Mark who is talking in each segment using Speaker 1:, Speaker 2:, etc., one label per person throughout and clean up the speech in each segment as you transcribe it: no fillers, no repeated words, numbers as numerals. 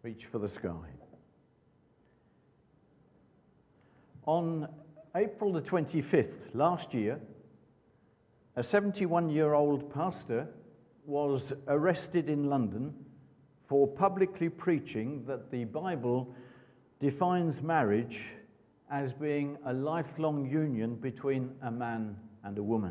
Speaker 1: Reach for the sky. On April the 25th last year, a 71-year-old pastor was arrested in London for publicly preaching that the Bible defines marriage as being a lifelong union between a man and a woman.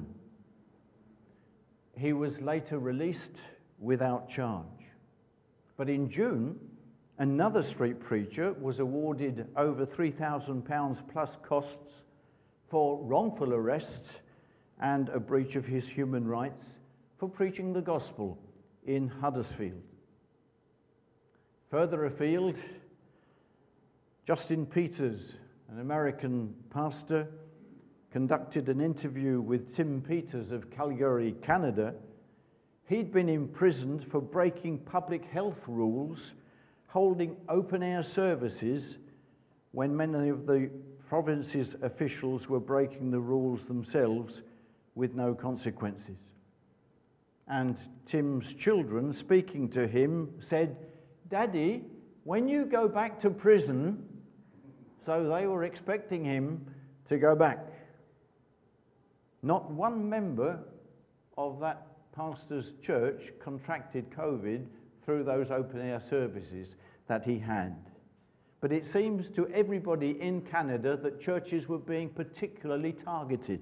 Speaker 1: He was later released without charge. But in June, another street preacher was awarded over £3,000 plus costs for wrongful arrest and a breach of his human rights for preaching the gospel in Huddersfield. Further afield, Justin Peters, an American pastor, conducted an interview with Tim Peters of Calgary, Canada. He'd been imprisoned for breaking public health rules, holding open-air services when many of the province's officials were breaking the rules themselves with no consequences. And Tim's children, speaking to him, said, "Daddy, when you go back to prison," so they were expecting him to go back. Not one member of that pastor's church contracted COVID through those open-air services that he had. But it seems to everybody in Canada that churches were being particularly targeted.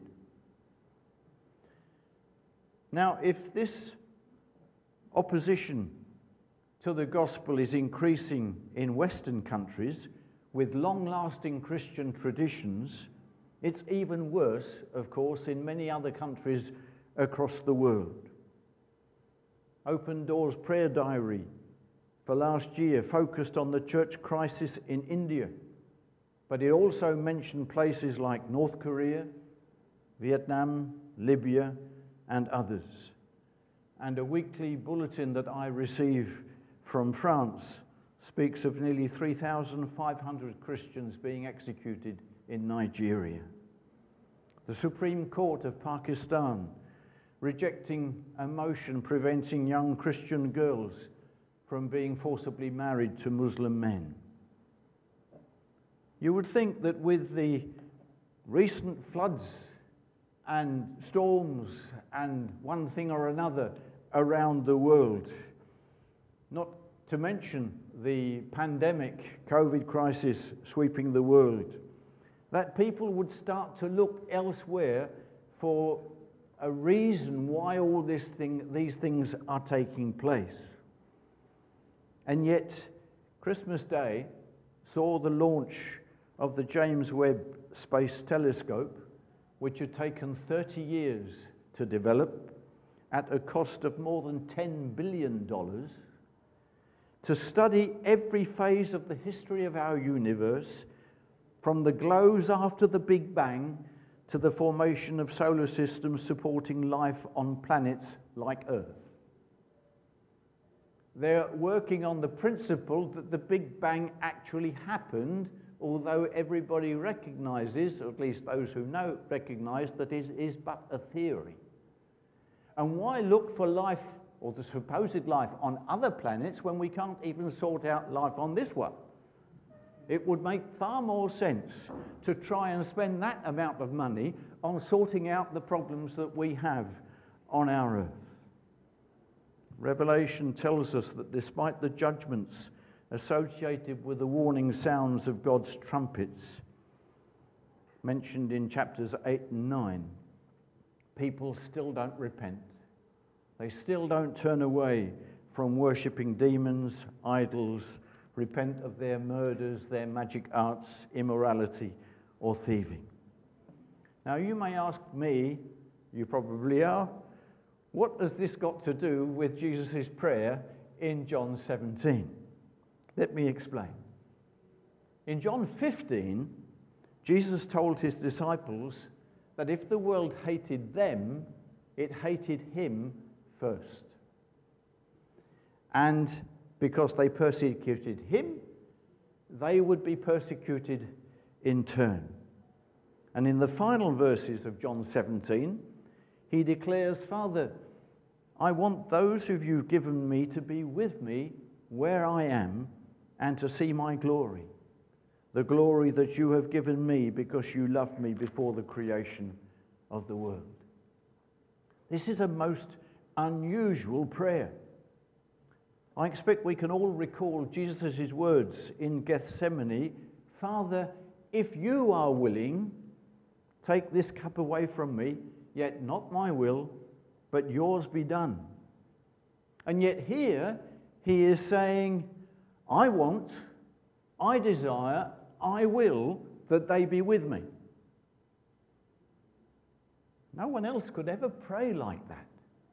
Speaker 1: Now, if this opposition to the gospel is increasing in Western countries with long-lasting Christian traditions, it's even worse, of course, in many other countries across the world. Open Doors Prayer Diary for last year focused on the church crisis in India, but it also mentioned places like North Korea, Vietnam, Libya, and others. And a weekly bulletin that I receive from France speaks of nearly 3,500 Christians being executed in Nigeria. The Supreme Court of Pakistan rejecting a motion preventing young Christian girls from being forcibly married to Muslim men. You would think that with the recent floods and storms and one thing or another around the world, not to mention the pandemic, COVID crisis sweeping the world, that people would start to look elsewhere for a reason why all these things are taking place. And yet, Christmas Day saw the launch of the James Webb Space Telescope, which had taken 30 years to develop at a cost of more than $10 billion, to study every phase of the history of our universe, from the glows after the Big Bang to the formation of solar systems supporting life on planets like Earth. They're working on the principle that the Big Bang actually happened, although everybody recognizes, or at least those who know recognize, that it is but a theory. And why look for life, or the supposed life, on other planets when we can't even sort out life on this one? It would make far more sense to try and spend that amount of money on sorting out the problems that we have on our Earth. Revelation tells us that despite the judgments associated with the warning sounds of God's trumpets, mentioned in chapters 8 and 9, people still don't repent. They still don't turn away from worshipping demons, idols, repent of their murders, their magic arts, immorality, or thieving. Now, you may ask me, you probably are, what has this got to do with Jesus' prayer in John 17? Let me explain. In John 15, Jesus told his disciples that if the world hated them, it hated him first. And because they persecuted him, they would be persecuted in turn. And in the final verses of John 17, he declares, "Father, I want those who you've given me to be with me where I am, and to see my glory, the glory that you have given me because you loved me before the creation of the world. This is a most unusual prayer. I expect we can all recall Jesus' words in Gethsemane, Father, if you are willing, take this cup away from me, yet not my will, but yours be done. And yet here he is saying, I want, I desire, I will that they be with me. No one else could ever pray like that.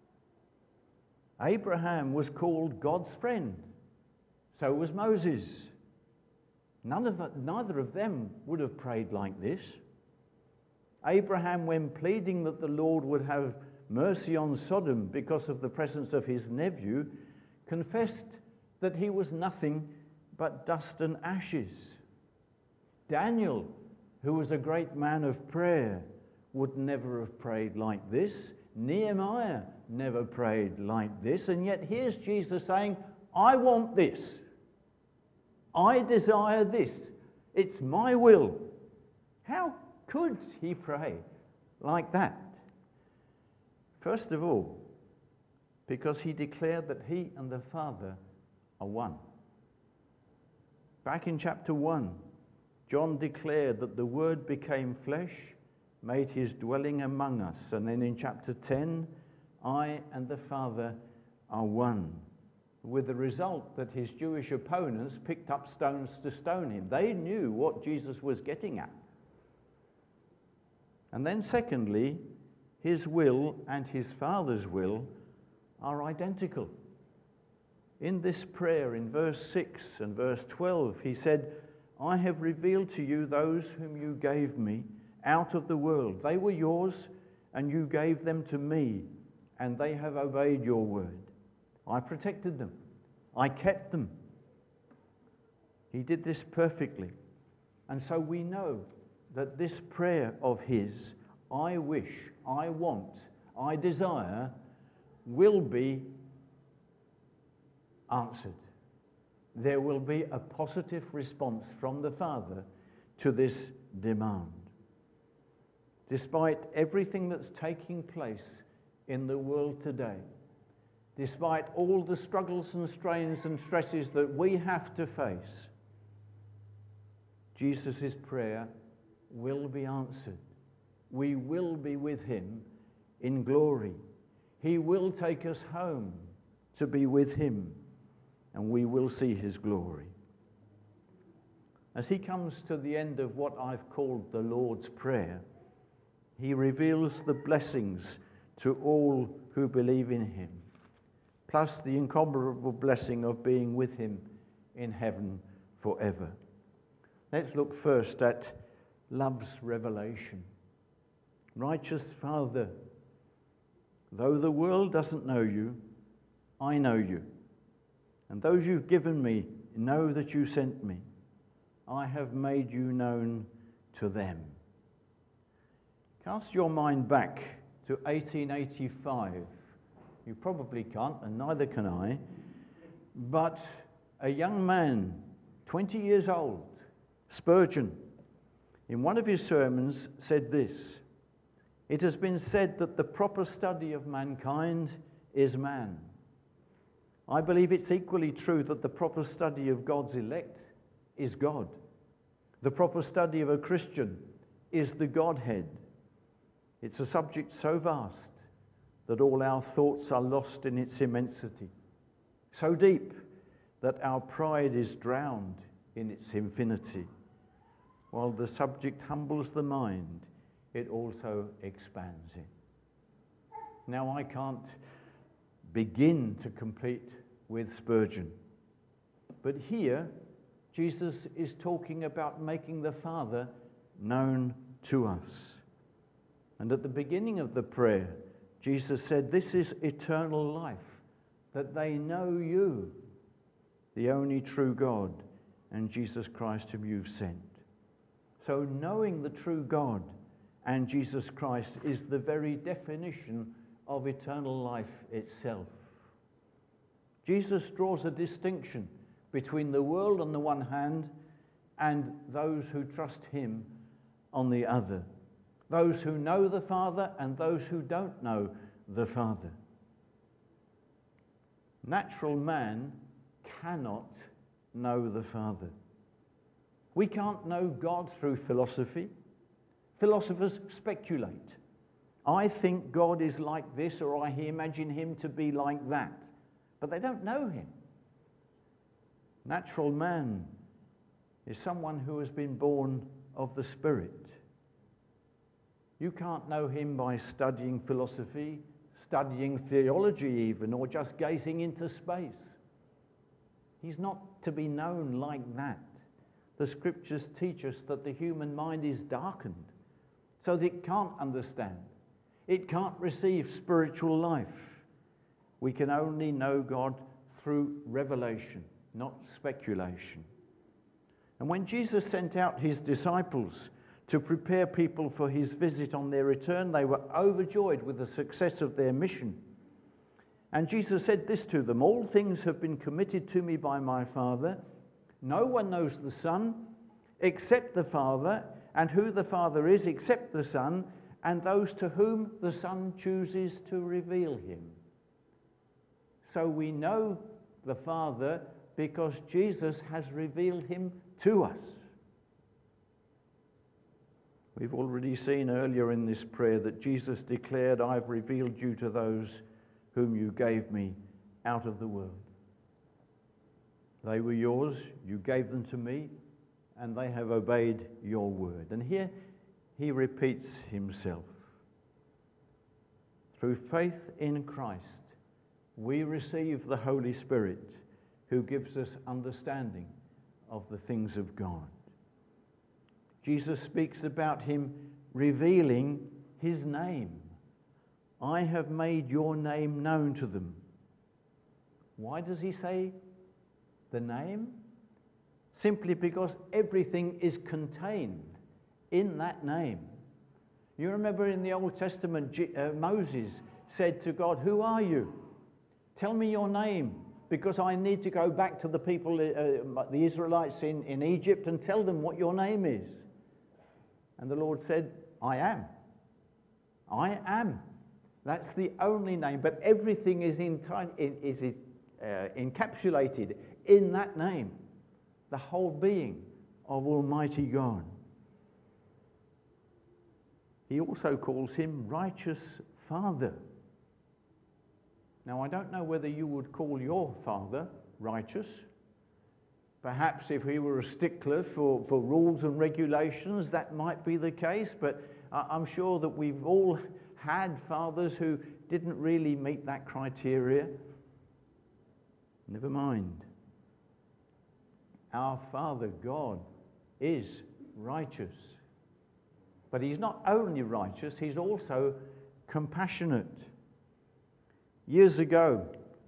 Speaker 1: Abraham was called God's friend. So was Moses. Neither of them would have prayed like this. Abraham, when pleading that the Lord would have mercy on Sodom because of the presence of his nephew, confessed that he was nothing but dust and ashes. Daniel, who was a great man of prayer, would never have prayed like this. Nehemiah never prayed like this. And yet here's Jesus saying, I want this. I desire this. It's my will. How could he pray like that? First of all, because he declared that he and the Father are one. Back in chapter 1, John declared that the Word became flesh, made his dwelling among us. And then in chapter 10, I and the Father are one. With the result that his Jewish opponents picked up stones to stone him. They knew what Jesus was getting at. And then secondly, his will and his Father's will are identical. In this prayer, in verse 6 and verse 12, he said, I have revealed to you those whom you gave me out of the world. They were yours, and you gave them to me, and they have obeyed your word. I protected them. I kept them. He did this perfectly. And so we know that this prayer of his, I wish, I want, I desire, will be answered. There will be a positive response from the Father to this demand. Despite everything that's taking place in the world today, despite all the struggles and strains and stresses that we have to face, Jesus' prayer will be answered. We will be with him in glory. He will take us home to be with him, and we will see his glory. As he comes to the end of what I've called the Lord's Prayer, he reveals the blessings to all who believe in him, plus the incomparable blessing of being with him in heaven forever. Let's look first at love's revelation. Righteous Father, though the world doesn't know you, I know you. And those you've given me know that you sent me. I have made you known to them. Cast your mind back to 1885. You probably can't, and neither can I. But a young man, 20 years old, Spurgeon, in one of his sermons said this: it has been said that the proper study of mankind is man. I believe it's equally true that the proper study of God's elect is God. The proper study of a Christian is the Godhead. It's a subject so vast that all our thoughts are lost in its immensity, so deep that our pride is drowned in its infinity. While the subject humbles the mind, it also expands it. Now, I can't begin to compete with Spurgeon, but here Jesus is talking about making the Father known to us. And at the beginning of the prayer, Jesus said, this is eternal life, that they know you, the only true God, and Jesus Christ whom you've sent. So knowing the true God and Jesus Christ is the very definition of eternal life itself. Jesus draws a distinction between the world on the one hand and those who trust him on the other. Those who know the Father and those who don't know the Father. Natural man cannot know the Father. We can't know God through philosophy. Philosophers speculate. I think God is like this, or I imagine him to be like that. But they don't know him. Natural man is someone who has been born of the Spirit. You can't know him by studying philosophy, studying theology even, or just gazing into space. He's not to be known like that. The scriptures teach us that the human mind is darkened, so that it can't understand. It can't receive spiritual life. We can only know God through revelation, not speculation. And when Jesus sent out his disciples to prepare people for his visit on their return, they were overjoyed with the success of their mission. And Jesus said this to them: "All things have been committed to me by my Father. No one knows the Son except the Father, and who the Father is except the Son, and those to whom the Son chooses to reveal him." So we know the Father because Jesus has revealed him to us. We've already seen earlier in this prayer that Jesus declared, "I've revealed you to those whom you gave me out of the world." They were yours, you gave them to me, and they have obeyed your word. And here he repeats himself. Through faith in Christ, we receive the Holy Spirit, who gives us understanding of the things of God. Jesus speaks about him revealing his name. "I have made your name known to them." Why does he say the name? Simply because everything is contained in that name. You remember in the Old Testament, Moses said to God, "Who are you? Tell me your name, because I need to go back to the people, the Israelites in Egypt, and tell them what your name is." And the Lord said, "I am. I am." That's the only name, but everything is encapsulated in that name, the whole being of Almighty God. He also calls him Righteous Father. Now, I don't know whether you would call your father righteous. Perhaps if he were a stickler for rules and regulations, that might be the case, but I'm sure that we've all had fathers who didn't really meet that criteria. Never mind. Our Father God is righteous. But he's not only righteous, he's also compassionate. Years ago,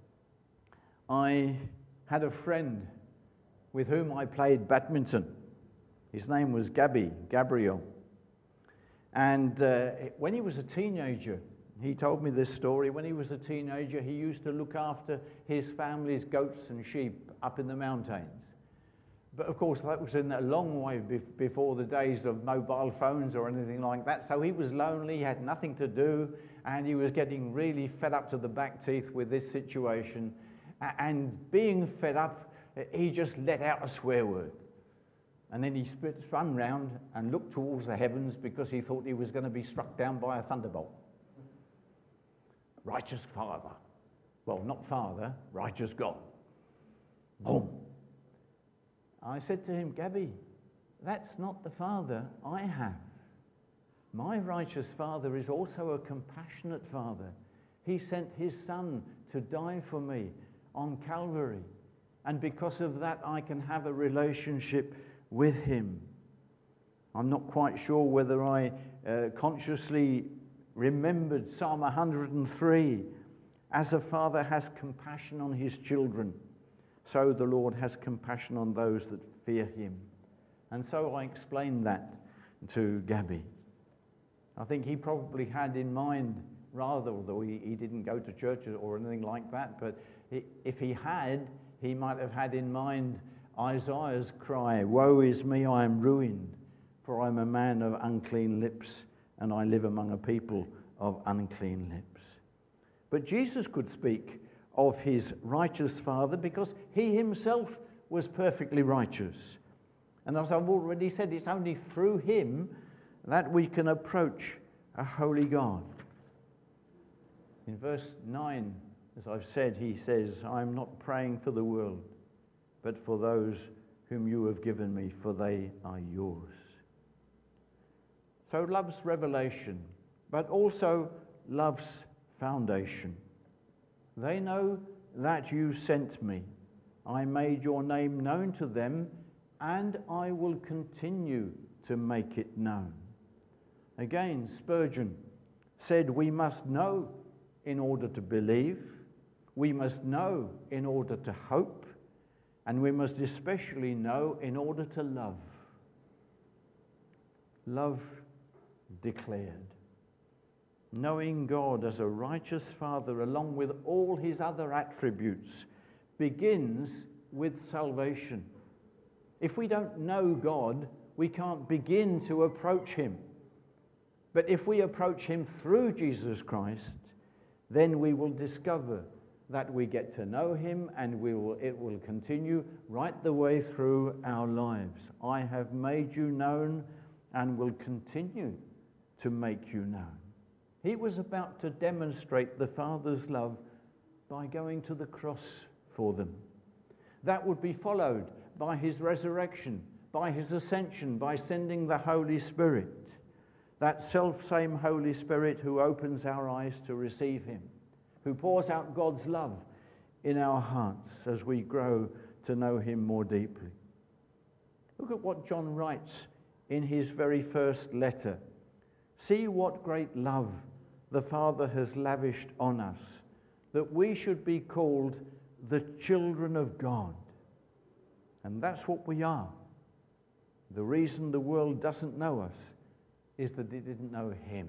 Speaker 1: I had a friend with whom I played badminton. His name was Gabriel. And when he was a teenager, he told me this story. When he was a teenager, he used to look after his family's goats and sheep up in the mountains. But of course, that was in a long way before the days of mobile phones or anything like that. So he was lonely, he had nothing to do, and he was getting really fed up to the back teeth with this situation. And being fed up, he just let out a swear word. And then he spun round and looked towards the heavens because he thought he was going to be struck down by a thunderbolt. Righteous Father. Well, not Father, righteous God. Boom. I said to him, "Gabby, that's not the Father I have. My righteous Father is also a compassionate Father. He sent his Son to die for me on Calvary. And because of that, I can have a relationship with him." I'm not quite sure whether I consciously remembered Psalm 103. As a father has compassion on his children, so the Lord has compassion on those that fear him. And so I explained that to Gabby. I think he probably had in mind, rather, although he didn't go to church or anything like that, but if he had, he might have had in mind Isaiah's cry, "Woe is me, I am ruined, for I am a man of unclean lips, and I live among a people of unclean lips." But Jesus could speak of his righteous Father because he himself was perfectly righteous. And as I've already said, it's only through him that we can approach a holy God. In verse 9, as I've said, he says, "I am not praying for the world, but for those whom you have given me, for they are yours." So love's revelation, but also love's foundation. They know that you sent me. I made your name known to them, and I will continue to make it known. Again, Spurgeon said, we must know in order to believe, we must know in order to hope, and we must especially know in order to love. Love declared. Knowing God as a righteous Father, along with all his other attributes, begins with salvation. If we don't know God, we can't begin to approach him. But if we approach him through Jesus Christ, then we will discover that we get to know him, and it will continue right the way through our lives. I have made you known and will continue to make you known. He was about to demonstrate the Father's love by going to the cross for them. That would be followed by his resurrection, by his ascension, by sending the Holy Spirit. That self-same Holy Spirit who opens our eyes to receive him, who pours out God's love in our hearts as we grow to know him more deeply. Look at what John writes in his very first letter. See what great love the Father has lavished on us, that we should be called the children of God. And that's what we are. The reason the world doesn't know us is that it didn't know him.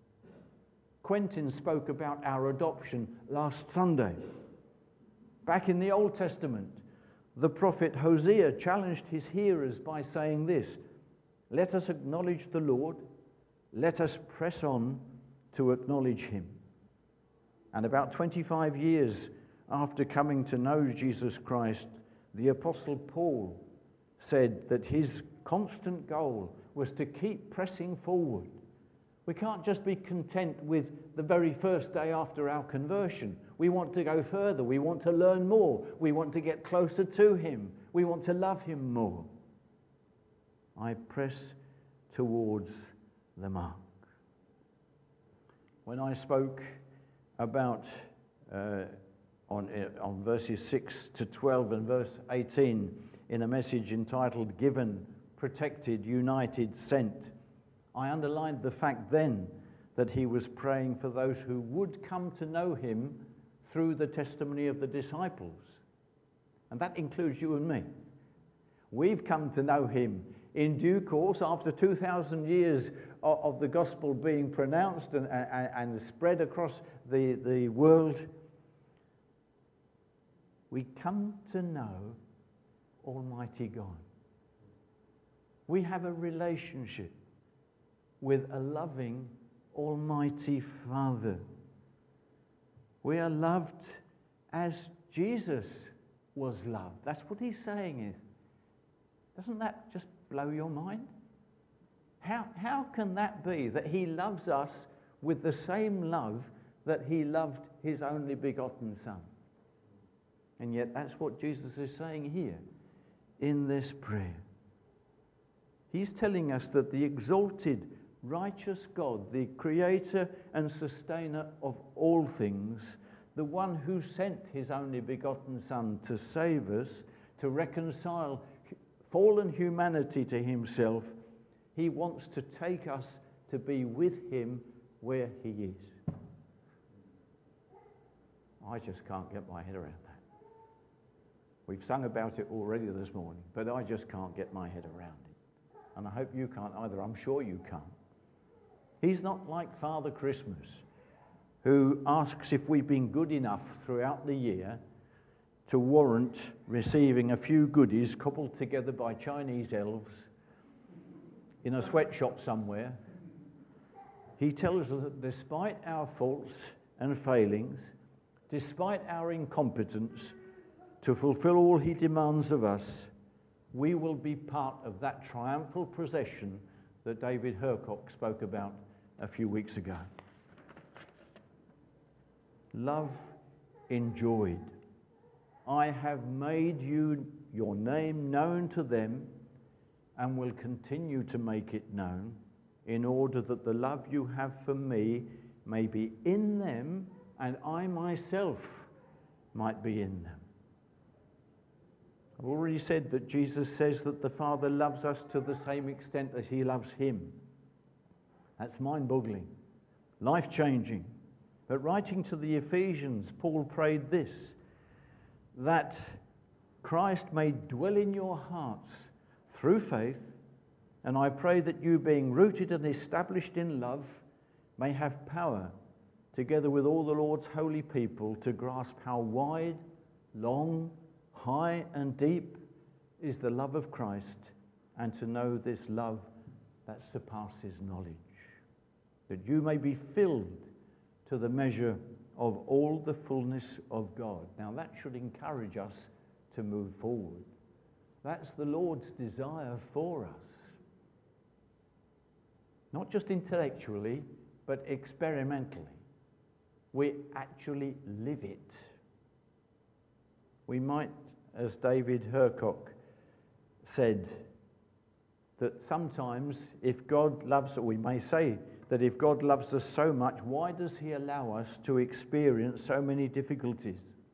Speaker 1: Quentin spoke about our adoption last Sunday. Back in the Old Testament, the prophet Hosea challenged his hearers by saying this, "Let us acknowledge the Lord, let us press on to acknowledge him." And about 25 years after coming to know Jesus Christ, the Apostle Paul said that his constant goal was to keep pressing forward. We can't just be content with the very first day after our conversion. We want to go further. We want to learn more. We want to get closer to him. We want to love him more. I press towards the mark. When I spoke about on verses 6 to 12 and verse 18 in a message entitled Given, Protected, United, Sent, I underlined the fact then that he was praying for those who would come to know him through the testimony of the disciples. And that includes you and me. We've come to know him in due course after 2,000 years of the gospel being pronounced and spread across the world. We come to know Almighty God. We have a relationship with a loving Almighty Father. We are loved as Jesus was loved. That's what he's saying. Doesn't that just blow your mind? How can that be that he loves us with the same love that he loved his only begotten Son? And yet that's what Jesus is saying here in this prayer. He's telling us that the exalted, righteous God, the creator and sustainer of all things, the one who sent his only begotten Son to save us, to reconcile fallen humanity to himself, he wants to take us to be with him where he is. I just can't get my head around that. We've sung about it already this morning, but I just can't get my head around it. And I hope you can't either. I'm sure you can't. He's not like Father Christmas, who asks if we've been good enough throughout the year to warrant receiving a few goodies cobbled together by Chinese elves in a sweatshop somewhere. He tells us that despite our faults and failings, despite our incompetence to fulfill all he demands of us, we will be part of that triumphal procession that David Hercock spoke about a few weeks ago. Love enjoyed. I have made your name known to them and will continue to make it known in order that the love you have for me may be in them and I myself might be in them. I've already said that Jesus says that the Father loves us to the same extent as he loves him. That's mind-boggling, life-changing. But writing to the Ephesians, Paul prayed this, that Christ may dwell in your hearts through faith, and I pray that you, being rooted and established in love, may have power, together with all the Lord's holy people, to grasp how wide, long, high and deep is the love of Christ, and to know this love that surpasses knowledge, that you may be filled to the measure of all the fullness of God. Now that should encourage us to move forward. That's the Lord's desire for us. Not just intellectually, but experimentally. We actually live it. We might, as David Hercock said, that sometimes if God loves, or we may say that if God loves us so much, why does he allow us to experience so many difficulties?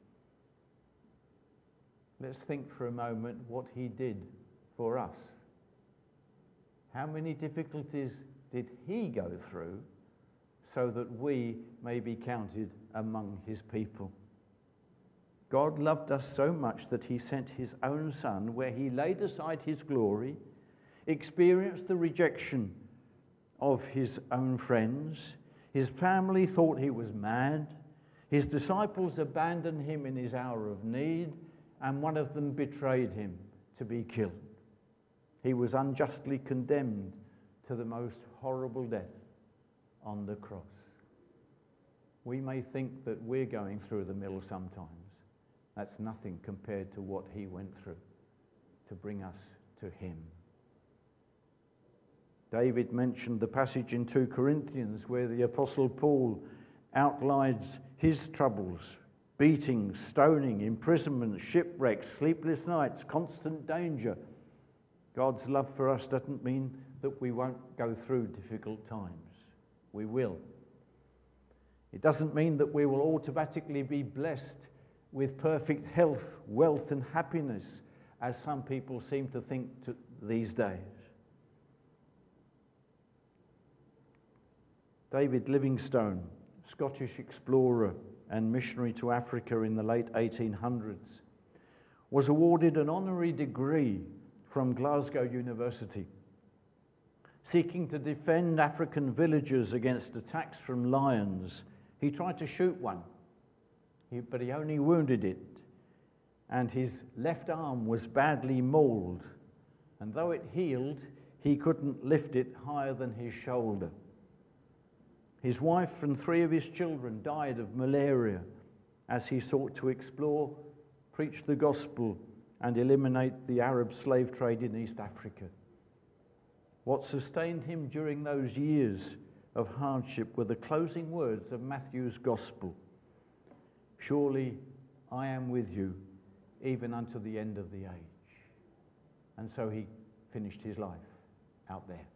Speaker 1: Let's think for a moment what he did for us. How many difficulties did he go through so that we may be counted among his people? God loved us so much that he sent his own Son, where he laid aside his glory, experienced the rejection of his own friends. His family thought he was mad. His disciples abandoned him in his hour of need, and one of them betrayed him to be killed. He was unjustly condemned to the most horrible death on the cross. We may think that we're going through the mill sometimes. That's nothing compared to what he went through to bring us to him. David mentioned the passage in 2 Corinthians where the Apostle Paul outlines his troubles, beatings, stoning, imprisonment, shipwrecks, sleepless nights, constant danger. God's love for us doesn't mean that we won't go through difficult times. We will. It doesn't mean that we will automatically be blessed with perfect health, wealth, and happiness, as some people seem to think these days. David Livingstone, Scottish explorer and missionary to Africa in the late 1800s, was awarded an honorary degree from Glasgow University. Seeking to defend African villagers against attacks from lions, he tried to shoot one, but he only wounded it, and his left arm was badly mauled, and though it healed, he couldn't lift it higher than his shoulder. His wife and 3 of his children died of malaria as he sought to explore, preach the gospel, and eliminate the Arab slave trade in East Africa. What sustained him during those years of hardship were the closing words of Matthew's gospel. Surely I am with you even unto the end of the age. And so he finished his life out there.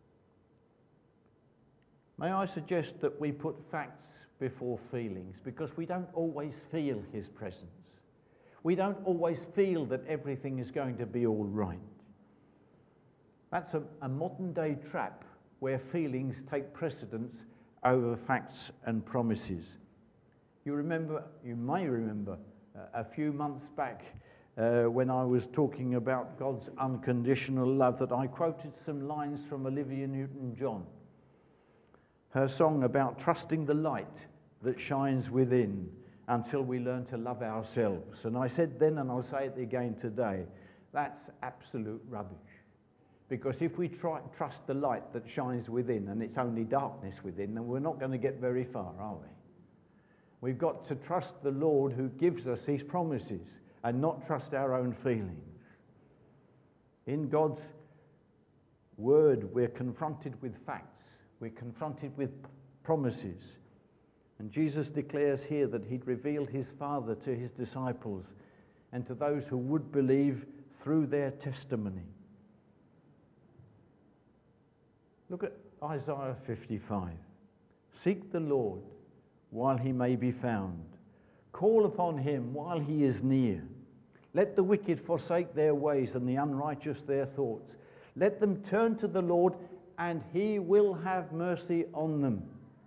Speaker 1: May I suggest that we put facts before feelings, because we don't always feel his presence. We don't always feel that everything is going to be all right. That's a modern day trap where feelings take precedence over facts and promises. You may remember a few months back when I was talking about God's unconditional love, that I quoted some lines from Olivia Newton-John. Her song about trusting the light that shines within until we learn to love ourselves. And I said then, and I'll say it again today, that's absolute rubbish. Because if we trust the light that shines within and it's only darkness within, then we're not going to get very far, are we? We've got to trust the Lord who gives us his promises and not trust our own feelings. In God's word, we're confronted with facts. We're confronted with promises. And Jesus declares here that he'd revealed his Father to his disciples and to those who would believe through their testimony. Look at Isaiah 55. Seek the Lord while he may be found. Call upon him while he is near. Let the wicked forsake their ways and the unrighteous their thoughts. Let them turn to the Lord, and he will have mercy on them.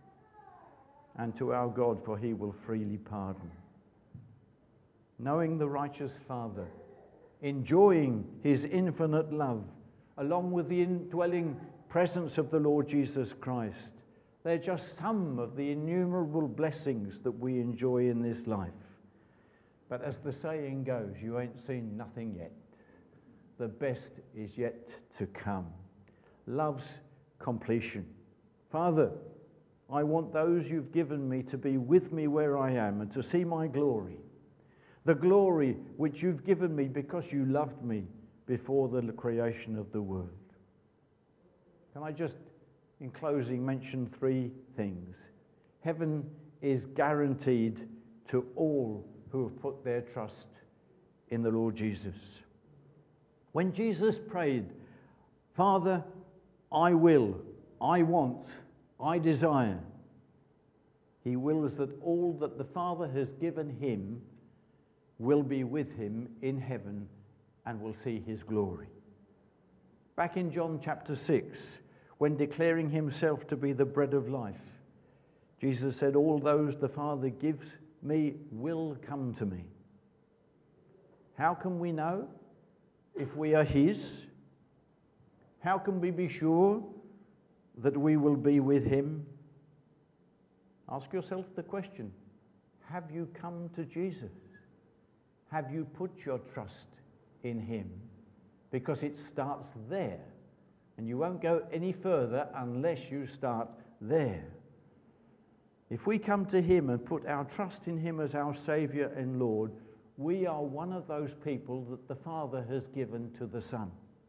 Speaker 1: And to our God, for he will freely pardon. Knowing the righteous Father, enjoying his infinite love, along with the indwelling presence of the Lord Jesus Christ, they're just some of the innumerable blessings that we enjoy in this life. But as the saying goes, you ain't seen nothing yet. The best is yet to come. Love's completion. Father, I want those you've given me to be with me where I am and to see my glory. The glory which you've given me because you loved me before the creation of the world. Can I just, in closing, mention three things? Heaven is guaranteed to all who have put their trust in the Lord Jesus. When Jesus prayed, Father, I will, I want, I desire, he wills that all that the Father has given him will be with him in heaven and will see his glory. Back in John chapter 6, when declaring himself to be the bread of life, Jesus said, all those the Father gives me will come to me. How can we know if we are his? How can we be sure that we will be with him? Ask yourself the question, have you come to Jesus? Have you put your trust in him? Because it starts there. And you won't go any further unless you start there. If we come to him and put our trust in him as our Saviour and Lord, we are one of those people that the Father has given to the Son.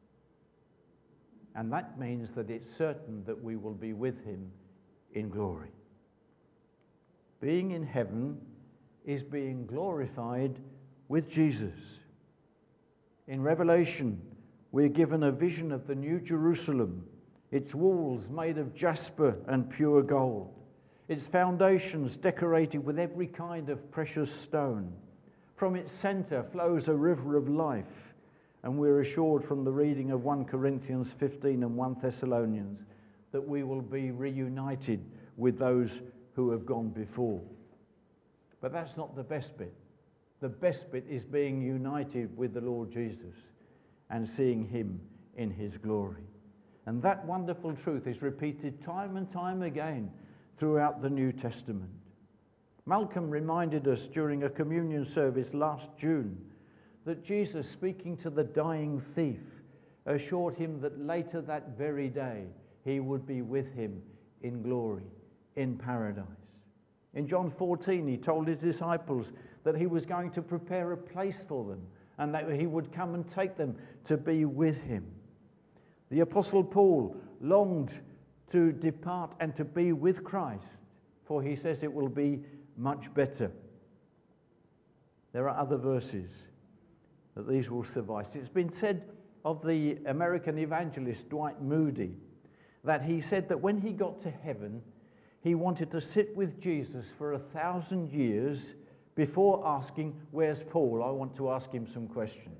Speaker 1: And that means that it's certain that we will be with him in glory. Being in heaven is being glorified with Jesus. In Revelation, we're given a vision of the New Jerusalem, its walls made of jasper and pure gold, its foundations decorated with every kind of precious stone. From its center flows a river of life, and we're assured from the reading of 1 Corinthians 15 and 1 Thessalonians that we will be reunited with those who have gone before. But that's not the best bit. The best bit is being united with the Lord Jesus and seeing him in his glory. And that wonderful truth is repeated time and time again throughout the New Testament. Malcolm reminded us during a communion service last June that Jesus, speaking to the dying thief, assured him that later that very day he would be with him in glory, in paradise. In John 14, he told his disciples that he was going to prepare a place for them and that he would come and take them to be with him. The Apostle Paul longed to depart and to be with Christ, for he says it will be much better. There are other verses, but these will suffice. It's been said of the American evangelist Dwight Moody that he said that when he got to heaven, he wanted to sit with Jesus for 1,000 years before asking, "Where's Paul? I want to ask him some questions."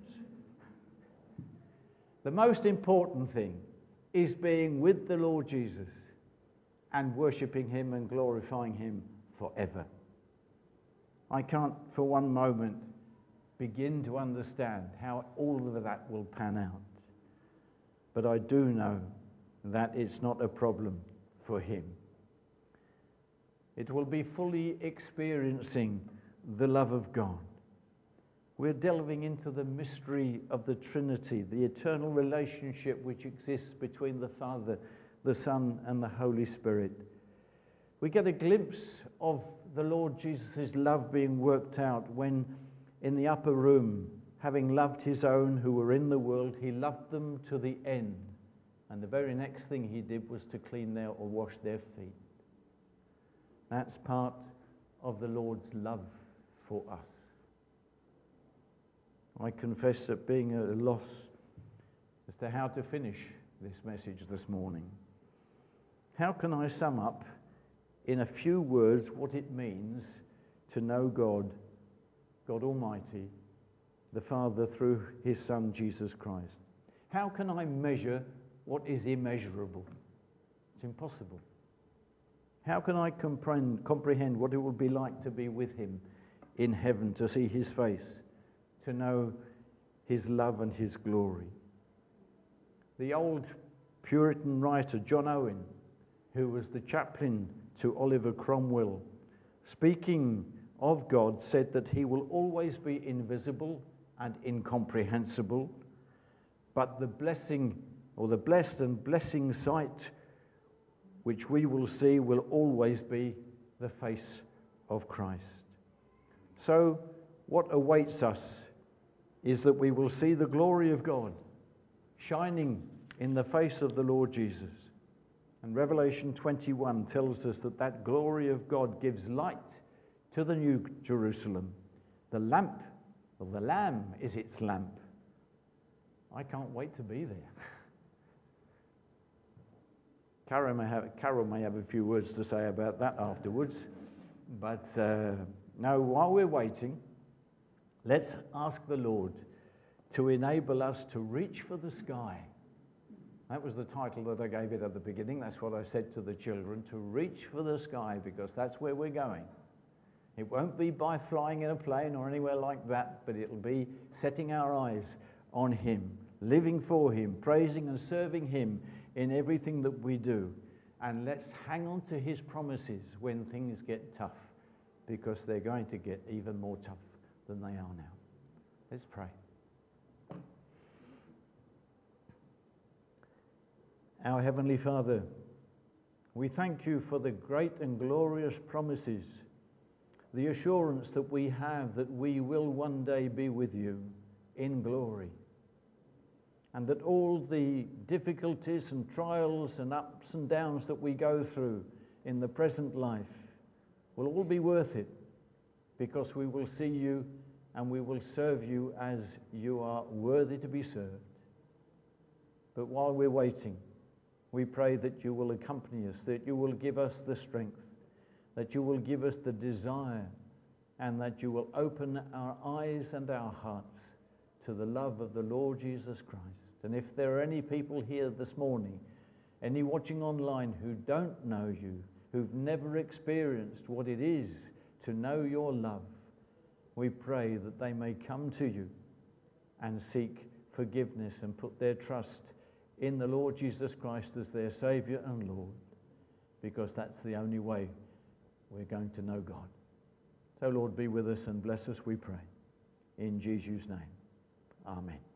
Speaker 1: The most important thing is being with the Lord Jesus and worshipping him and glorifying him forever. I can't for one moment begin to understand how all of that will pan out. But I do know that it's not a problem for him. It will be fully experiencing the love of God. We're delving into the mystery of the Trinity, the eternal relationship which exists between the Father, the Son, and the Holy Spirit. We get a glimpse of the Lord Jesus' love being worked out when in the upper room, having loved his own who were in the world, he loved them to the end. And the very next thing he did was to clean their or wash their feet. That's part of the Lord's love for us. I confess that being at a loss as to how to finish this message this morning. How can I sum up in a few words what it means to know God, God Almighty, the Father through his Son Jesus Christ? How can I measure what is immeasurable? It's impossible. How can I comprehend what it will be like to be with him in heaven, to see his face, to know his love and his glory? The old Puritan writer John Owen, who was the chaplain to Oliver Cromwell, speaking of God, said that he will always be invisible and incomprehensible, but the blessing, or the blessed and blessing sight which we will see will always be the face of Christ. So what awaits us is that we will see the glory of God shining in the face of the Lord Jesus. And Revelation 21 tells us that that glory of God gives light to the New Jerusalem. The lamp, or the Lamb is its lamp. I can't wait to be there. Carol may have a few words to say about that afterwards. But no, while we're waiting, let's ask the Lord to enable us to reach for the sky. That was the title that I gave it at the beginning. That's what I said to the children, to reach for the sky, because that's where we're going. It won't be by flying in a plane or anywhere like that, but it'll be setting our eyes on him, living for him, praising and serving him in everything that we do. And let's hang on to his promises when things get tough, because they're going to get even more tough than they are now. Let's pray. Our Heavenly Father, we thank you for the great and glorious promises, the assurance that we have that we will one day be with you in glory, and that all the difficulties and trials and ups and downs that we go through in the present life will all be worth it, because we will see you and we will serve you as you are worthy to be served. But while we're waiting, we pray that you will accompany us, that you will give us the strength, that you will give us the desire, and that you will open our eyes and our hearts to the love of the Lord Jesus Christ. And if there are any people here this morning, any watching online who don't know you, who've never experienced what it is to know your love, we pray that they may come to you and seek forgiveness and put their trust in the Lord Jesus Christ as their Saviour and Lord, because that's the only way we're going to know God. So Lord, be with us and bless us, we pray. In Jesus' name, amen.